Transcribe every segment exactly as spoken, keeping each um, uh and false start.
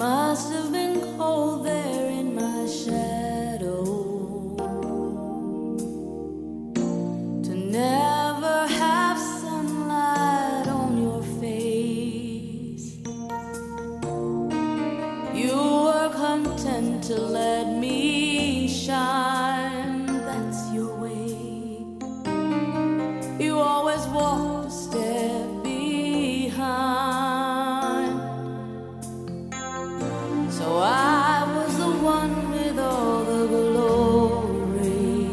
must have been cold there in my shadow to never have sunlight on your face. You were content to let me shine, that's your way. You always walked a step behind. So I was the one with all the glory,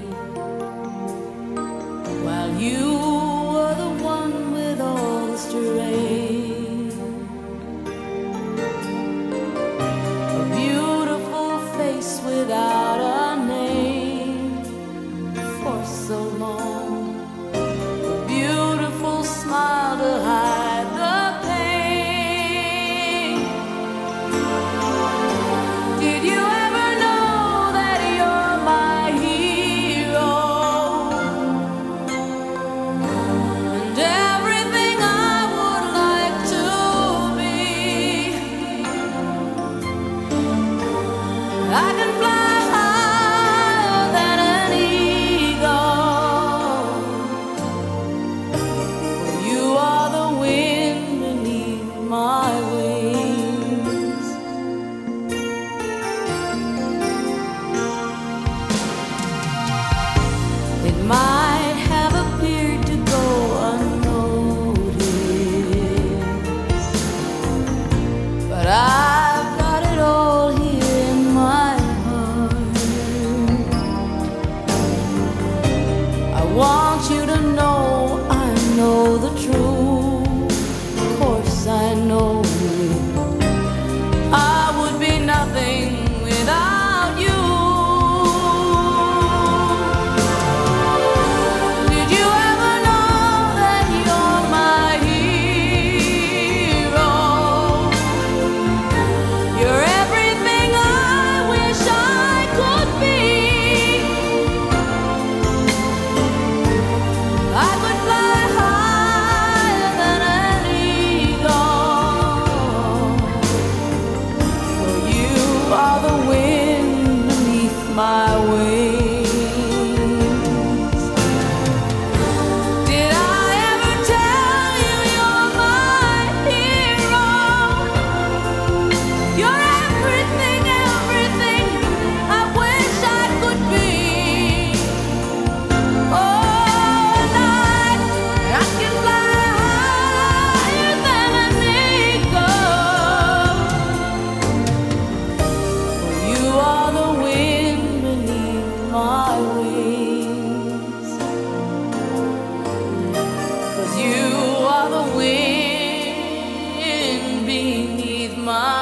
while you were the one with all the strength. A beautiful face without a name for so long, a beautiful smile to hide the pain. Did you ever know that you're my hero and everything I would like to be? I can fly higher than an eagle. You are the wind beneath my wings. It might have appeared to go unnoticed, but I've got it all here in my heart. I want you to know I know the truth. Of course I know I would be nothing without you. Did you ever know that you're my hero? You're everything I wish I could be. I could fly higher than an eagle, for you are the wind beneath my wings. Did I ever tell you you're my hero? You're everything, everything I wish I could be. Oh, night, I can fly higher than an eagle. For you are the wind beneath my wings. 'Cause you are the wind beneath my